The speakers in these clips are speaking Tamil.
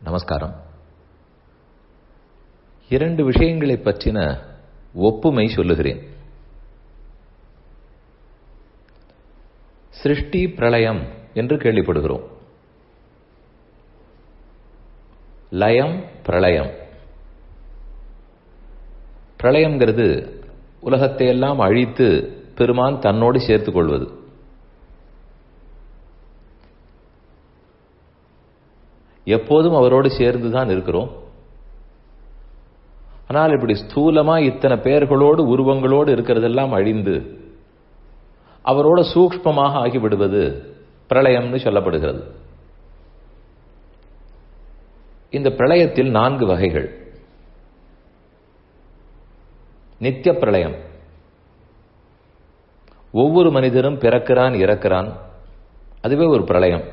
நமஸ்காரம். இரண்டு விஷயங்களை பற்றின ஒப்புமை சொல்லுகிறேன். சிருஷ்டி பிரளயம் என்று கேள்விப்படுகிறோம். லயம் பிரளயம். பிரளயம்ங்கிறது உலகத்தை எல்லாம் அழித்து பெருமான் தன்னோடு சேர்த்துக் கொள்வது. எப்போதும் அவரோடு சேர்ந்துதான் இருக்கிறோம். ஆனால் இப்படி ஸ்தூலமா இத்தனை பெயர்களோடு உருவங்களோடு இருக்கிறதெல்லாம் அழிந்து அவரோட சூக்ஷ்மமாக ஆகிவிடுவது பிரளயம்னு சொல்லப்படுகிறது. இந்த பிரளயத்தில் 4 வகைகள். நித்திய பிரளயம். ஒவ்வொரு மனிதனும் பிறக்கிறான், இறக்கிறான், அதுவே ஒரு பிரளயம்.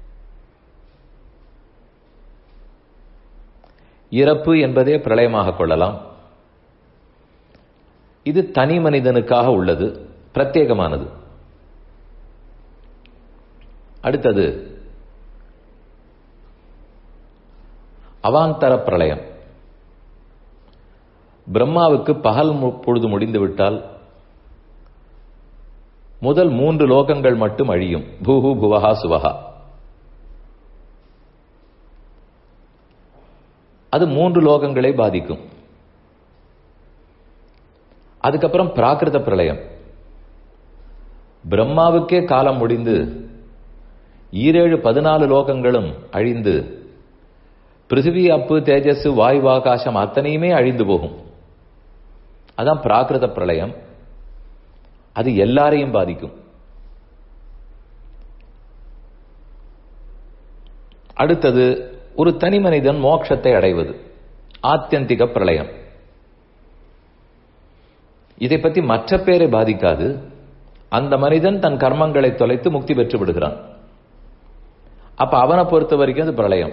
இறப்பு என்பதே பிரளயமாக கொள்ளலாம். இது தனி மனிதனுக்காக உள்ளது, பிரத்யேகமானது. அடுத்தது அவாந்தர பிரளயம். பிரம்மாவுக்கு பகல் பொழுது முடிந்துவிட்டால் முதல் 3 லோகங்கள் மட்டும் அழியும். பூஹு புவஹா சுவஹா. அது 3 லோகங்களை பாதிக்கும். அதுக்கப்புறம் பிராகிருத பிரளயம். பிரம்மாவுக்கே காலம் முடிந்து 14 லோகங்களும் அழிந்து பிருத்திவி, அப்பு, தேஜஸ், வாயு, ஆகாசம் அத்தனையுமே அழிந்து போகும். அதான் பிராகிருத பிரளயம். அது எல்லாரையும் பாதிக்கும். அடுத்தது ஒரு தனி மனிதன் மோட்சத்தை அடைவது, ஆத்தியந்திக பிரளயம். இதை பற்றி மற்ற பேரை பாதிக்காது. அந்த மனிதன் தன் கர்மங்களை தொலைத்து முக்தி பெற்று விடுகிறான். அப்ப அவனை பொறுத்த வரைக்கும் அது பிரளயம்.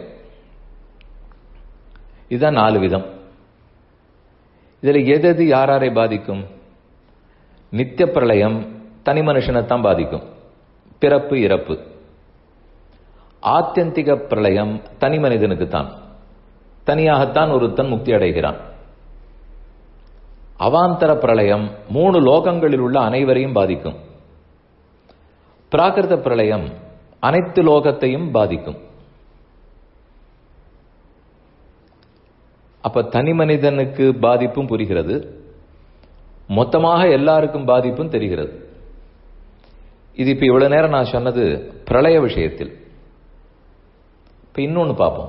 இதுதான் 4 விதம். இதுல எது யாரை பாதிக்கும்? நித்திய பிரளயம் தனி மனுஷனைத்தான் பாதிக்கும், பிறப்பு இறப்பு. ஆத்தியந்திக பிரளயம் தனி மனிதனுக்குத்தான், தனியாகத்தான் ஒருத்தன் முக்தி அடைகிறான். அவாந்தர பிரளயம் 3 லோகங்களில் உள்ள அனைவரையும் பாதிக்கும். பிராகிருத பிரளயம் அனைத்து லோகத்தையும் பாதிக்கும். அப்ப தனி மனிதனுக்கு பாதிப்பும் புரிகிறது, மொத்தமாக எல்லாருக்கும் பாதிப்பும் தெரிகிறது. இது இப்ப இவ்வளவு நேரம் நான் சொன்னது பிரளய விஷயத்தில். இப்ப இன்னொன்னு பார்ப்போம்.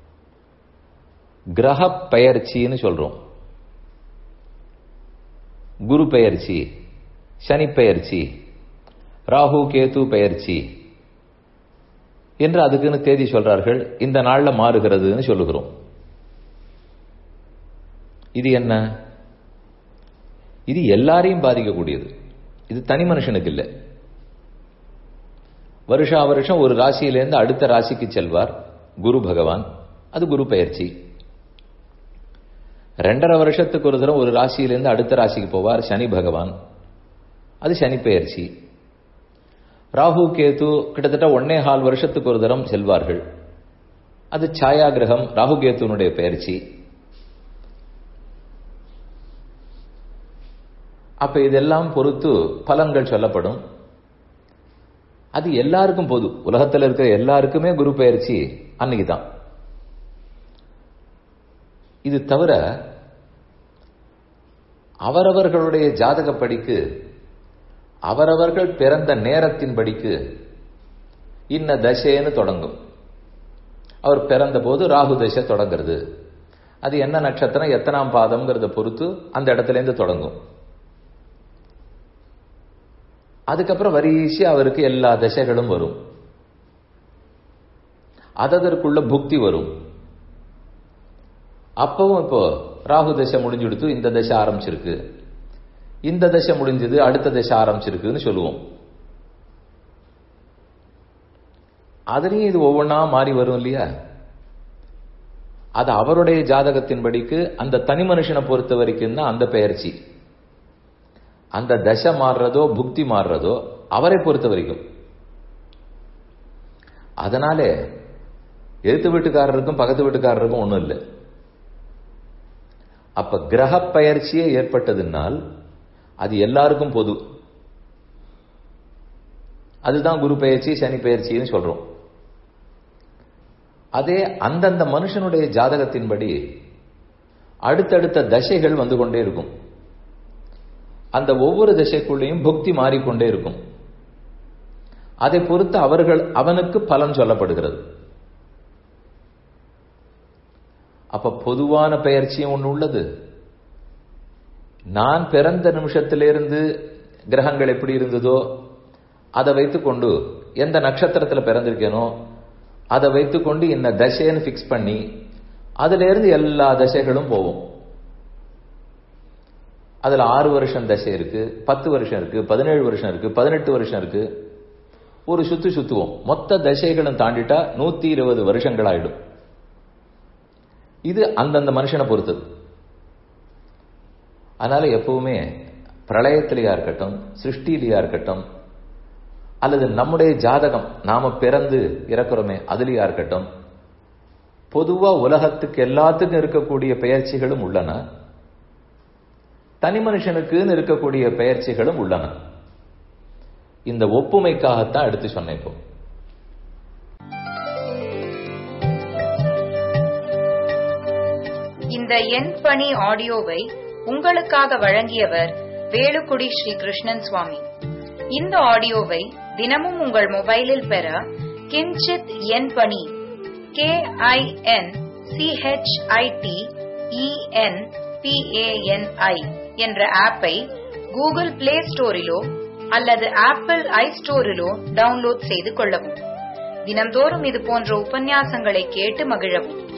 கிரக பெயர்ச்சின்னு சொல்றோம். குரு பெயர்ச்சி, சனி பெயர்ச்சி, ராகு கேது பெயர்ச்சி என்று அதுக்குன்னு தேதி சொல்றார்கள். இந்த நாள்ல மாறுகிறதுன்னு சொல்லுகிறோம். இது என்ன? இது எல்லாரையும் பாதிக்கக்கூடியது. இது தனி மனுஷனுக்கு இல்லை. வருஷா வருஷம் ஒரு ராசியிலிருந்து அடுத்த ராசிக்கு செல்வார் குரு பகவான். அது குரு பெயர்ச்சி. 2.5 வருஷத்துக்கு ஒரு தரம் ஒரு ராசியிலிருந்து அடுத்த ராசிக்கு போவார் சனி பகவான். அது சனி பெயர்ச்சி. ராகு கேது கிட்டத்தட்ட 1.25 வருஷத்துக்கு ஒரு தரம் செல்வார்கள். அது சாயா கிரகம், ராகு கேதுனுடைய பெயர்ச்சி. அப்ப இதெல்லாம் பொறுத்து பலன்கள் சொல்லப்படும். அது எல்லாருக்கும் பொது. உலகத்தில் இருக்கிற எல்லாருக்குமே குரு பெயர்ச்சி அன்னைக்கு தான். இது தவிர அவரவர்களுடைய ஜாதகப்படிக்கு, அவரவர்கள் பிறந்த நேரத்தின் படிக்கு இன்ன தசைன்னு தொடங்கும். அவர் பிறந்த போது ராகு தசை தொடங்கிறது. அது என்ன நட்சத்திரம், எத்தனாம் பாதம்ங்கிறத பொறுத்து அந்த இடத்துல இருந்து தொடங்கும். அதுக்கப்புறம் வரிசை அவருக்கு எல்லா தசைகளும் வரும். அதற்குள்ள புக்தி வரும். அப்பவும் இப்போ ராகு தசை முடிஞ்சுடுத்து, இந்த தசை ஆரம்பிச்சிருக்கு, இந்த தசை முடிஞ்சது, அடுத்த தசை ஆரம்பிச்சிருக்குன்னு சொல்லுவோம். அதுலயும் இது ஒவ்வொன்றா மாறி வரும் இல்லையா? அது அவருடைய ஜாதகத்தின் படிக்கு அந்த தனி மனுஷனை பொறுத்த வரைக்கும் தான் அந்த பெயர்ச்சி. அந்த தசை மாறுறதோ புக்தி மாறுறதோ அவரை பொறுத்த வரைக்கும். அதனாலே எழுத்து வீட்டுக்காரருக்கும் பக்கத்து வீட்டுக்காரருக்கும் ஒன்றும் இல்லை. அப்ப கிரக பெயர்ச்சியே ஏற்பட்டதுனால் அது எல்லாருக்கும் பொது. அதுதான் குரு பெயர்ச்சி, சனி பெயர்ச்சின்னு சொல்றோம். அதே அந்தந்த மனுஷனுடைய ஜாதகத்தின்படி அடுத்தடுத்த தசைகள் வந்து கொண்டே இருக்கும். அந்த ஒவ்வொரு தசைக்குள்ளேயும் புக்தி மாறிக்கொண்டே இருக்கும். அதை பொறுத்து அவனுக்கு பலன் சொல்லப்படுகிறது. அப்ப பொதுவான பெயர்ச்சியும் ஒன்று உள்ளது. நான் பிறந்த நிமிஷத்திலிருந்து கிரகங்கள் எப்படி இருந்ததோ அதை வைத்துக்கொண்டு, எந்த நட்சத்திரத்தில் பிறந்திருக்கேனோ அதை வைத்துக்கொண்டு என்ன தசைன்னு பிக்ஸ் பண்ணி அதுல இருந்து எல்லா தசைகளும் போவோம். அதுல 6 வருஷம் தசை இருக்கு, 10 வருஷம் இருக்கு, 17 வருஷம் இருக்கு, 18 வருஷம் இருக்கு. ஒரு சுத்துவோம். மொத்த தசைகளும் தாண்டிட்டா 120 வருஷங்கள் ஆயிடும். இது அந்தந்த மனுஷனை பொறுத்தது. அதனால எப்பவுமே பிரளயத்திலேயா இருக்கட்டும், சிருஷ்டிலேயா இருக்கட்டும், அல்லது நம்முடைய ஜாதகம் நாம பிறந்து இறக்குறோமே அதுலயா இருக்கட்டும், பொதுவா உலகத்துக்கு எல்லாத்துக்கும் இருக்கக்கூடிய பெயர்ச்சிகளும் உள்ளன, தனி மனுஷனுக்குன்னு இருக்கக்கூடிய பெயர்ச்சிகளும் உள்ளன. இந்த ஒப்புமைக்காகத்தான் எடுத்து சொன்னேன். இப்போ இந்த என் பணி ஆடியோவை உங்களுக்காக வழங்கியவர் வேலுக்குடி ஸ்ரீ கிருஷ்ணன் சுவாமி. இந்த ஆடியோவை தினமும் உங்கள் மொபைலில் பெற கிஞ்சித் என் பணி KINCHITENPANI என்ற ஆப்பை கூகுள் பிளே ஸ்டோரிலோ அல்லது ஆப்பிள் ஐஸ்டோரிலோ டவுன்லோட் செய்து கொள்ளவும். தினம்தோறும் இது போன்ற உபன்யாசங்களை கேட்டு மகிழவும்.